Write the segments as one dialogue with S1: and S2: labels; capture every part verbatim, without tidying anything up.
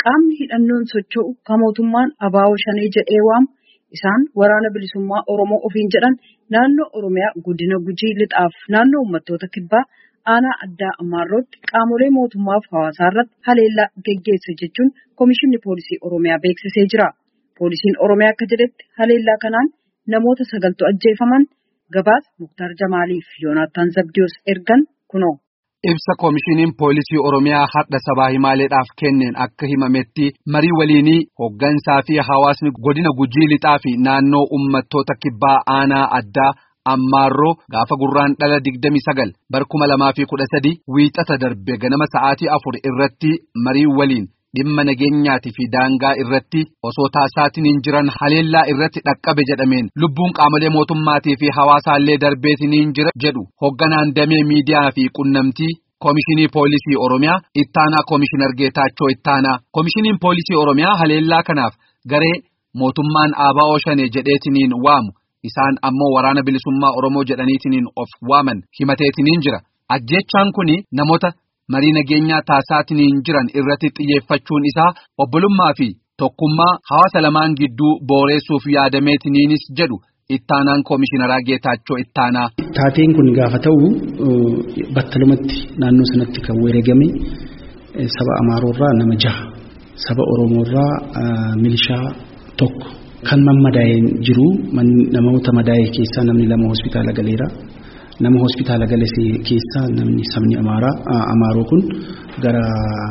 S1: qaamni hidhannoon socho'u kan mootummaan abaa'oo shanee jedhee waamu isaan waraana bilisummaa Oromoo ofiin jedhan naannoo Oromiyaa godina Gujii lixaaf naannoo uummattoota kibbaa aanaa addaa Ammaarrootti qaamolee mootummaaf hawaasaa irratti haleellaa geggeesse jechuun Komishinni Poolisii Oromiyaa beeksisee jira. Poolisiin Oromiyaa akka jedhetti haleellaa kanaan namoota sagaltu ajjeefaman. Gabaasa Muktaar Jamaaliif Yoonaataan Zabdiyoos ergan kunoo.
S2: Ibsa Komishiniin Poolisii Oromiyaa har'a sabaa himaaleedhaaf kenneen akka himametti marii waliinii hooggansaa fi hawaasni godina Gujii lixaa fi naannoo uummattoota kibbaa aanaa addaa Ammaarroo gaafa gurraan dhala digdamii sagal bara kuma lamaa fi kudha sadii wiixata darbe ganama sa'aatii afur irratti marii waliin dhimma nageenyaatii fi daangaa irratti osoo taasisaatiin jiran haleellaa irratti dhaqqabe jedhameen lubbuun qaamolee mootummaatii fi hawaasaallee darbeetiin jira jedhu hoogganaan damee miidiyaa fi qunnamtii Komishinii Poolisii Oromiyaa ittaanaa Komishinar Geetaachoo ittaanaa Komishiniin Poolisii Oromiyaa haleellaa kanaaf garee mootummaan abaa'oo shanee jedheetiin waamu isaan ammoo waraana bilisummaa Oromoo jedhaniitiin of waaman himateetiin jira. Ajjeechaan kuni namoota marii nageenyaa taasisaatiin jiran irratti xiyyeeffachuun isaa obbolummaa fi tokkummaa hawaasa lamaan gidduu booreessuuf yaadameetiniinis jedhu ittaanaan Komishinaraa Geetaachoo ittaanaa.
S3: Taateen kun gaafa ta'u battalumatti naannoo sanatti kan wareegame saba Amaaroorraa nama jaha saba Oromoorraa milishaa tokko kan madaa'een jiru namoota madaa'ee keessaa namni lama hospitaala galeera. Nama hospitaala galesee keessaa namni sabni Amaaraa Amaaroo kun gara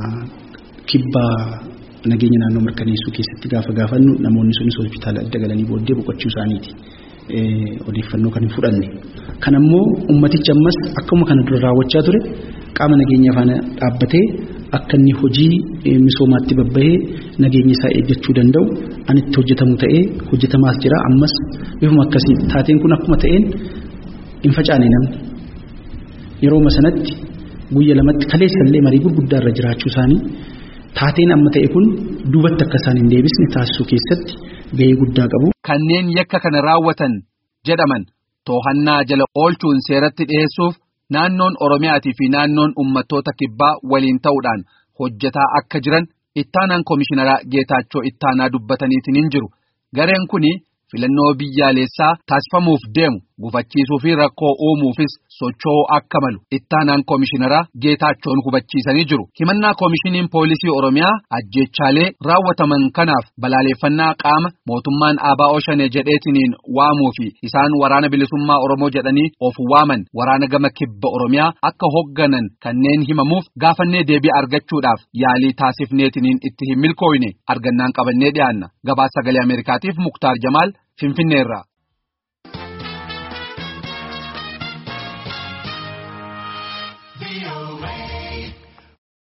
S3: kibbaa nageenya naannoo mirkaneessuu keessatti gaafa gaafannu namoonni sunis hospitaala adda galanii booddee boqochuu isaaniiti. Odeeffannoo kan hin fudhanne. Kan ammoo ummatichi ammas akkuma kana dura raawwachaa ture qaama nageenya faana dhaabbatee akka inni hojii misoomaatti babbahee nageenya isaa eeggachuu danda'u ani itti hojjetamu ta'ee hojjetamaas jira ammas bifuma akkasii taateen kun akkuma ta'een in facaane namni yeroo sanatti guyya lamatti kaleessallee marii gurguddaa irra jiraachuu isaanii taateen amma ta'e kun duubatti akka isaan hin deebisne taasisuu keessatti gahee guddaa qabu.
S2: Kanneen yakka kana raawwatan jedhaman to'annaa jala oolchuun seeratti dhiyeessuuf naannoon Oromiyaatii fi naannoon uummattoota kibbaa waliin ta'uudhaan hojjetaa akka jiran ittaanaan Komishinaraa Geetaachoo ittaanaa dubbataniitiin jiru. Gareen kuni filannoo biyyaalessaa taasifamuuf deemu gufachiisuu fi rakkoo uumuufis socho'uu akka malu ittaanaan Komishinaraa Geetaachoon hubachiisanii jiru. Himannaa Komishiniin Poolisii Oromiyaa ajjeechaalee raawwataman kanaaf balaaleeffannaa qaama mootummaan abaa'oo shanee jedheetiin waamuu fi isaan waraana bilisummaa Oromoo jedhanii of waaman waraana gama kibba Oromiyaa akka hoogganan kanneen himamuuf gaafannee deebii argachuudhaaf yaalii taasifneetiin itti hin milkooyne argannaan qabannee dhiyaanna. Gabaasa Sagalee Ameerikaatiif Muktaar Jamaal Finfinneerraa.
S4: Be